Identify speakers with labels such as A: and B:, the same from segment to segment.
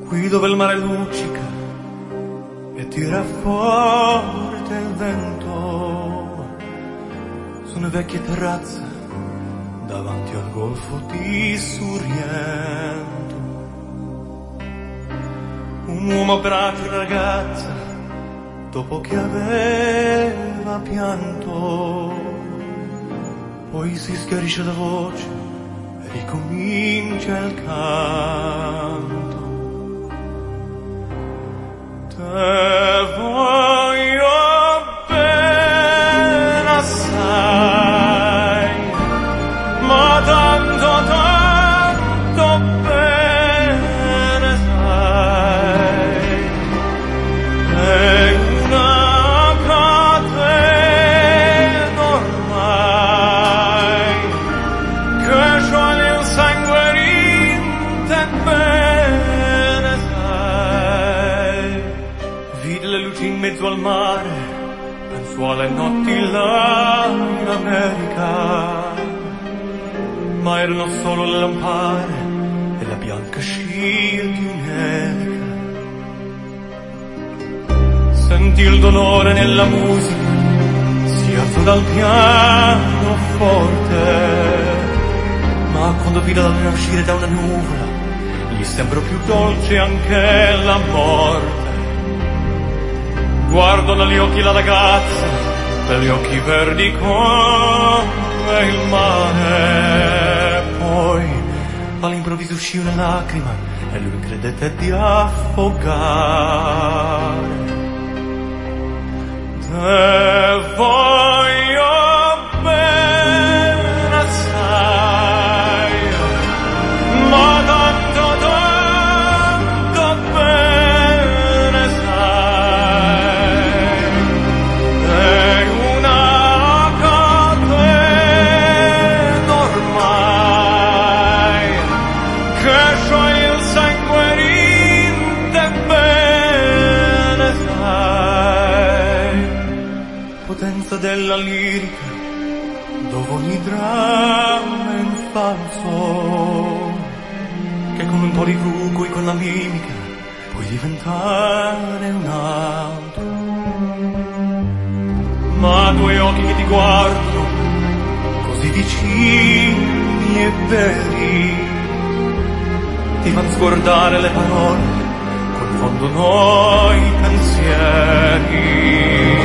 A: qui dove il mare luccica e tira forte il vento, su una vecchia terrazza davanti al golfo di Sorrento. Un uomo abbraccia una ragazza dopo che aveva pianto, poi si schiarisce la voce e ricomincia il canto. Te voglio bene assai, ma tanto bene sai, è una catena ormai, che scioglie il sangue rinte bene sai. Vide le luci in mezzo al mare, pensò alle notti là in America, ma erano solo le lampade e la bianca scia di un'elica. Sentì il dolore nella musica, si alzò dal pianoforte, ma quando vide la luna uscire da una nuvola, gli sembrò più dolce anche la morte. Guardò negli occhi la ragazza, per gli occhi verdi come il mare, poi all'improvviso uscì una lacrima e lui credette di affogare. Te voglio bene assai, ma tanto bene sai, è una catena ormai, che scioglie il sangue rinte bene sai. Potenza della lirica, dove ogni dramma è un falso, che con un po' di trucco e con la mimica puoi diventare un altro. Ma due occhi che ti guardano così vicini e veri, ti fanno scordare le parole, confondono i pensieri.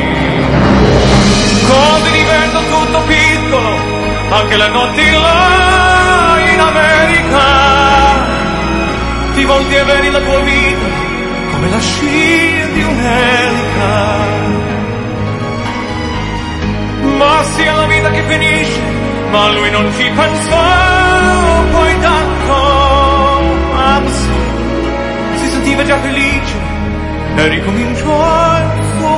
A: Così diventa tutto piccolo, anche le notti là in America. Ti volti e vedi la tua vita come la scia di un'elica. Ma sia la vita che finisce, ma lui non ci pensò poi tanto. Anzi, si sentiva già felice e ricominciò il suo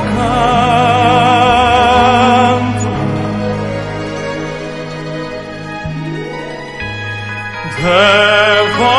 A: canto. Te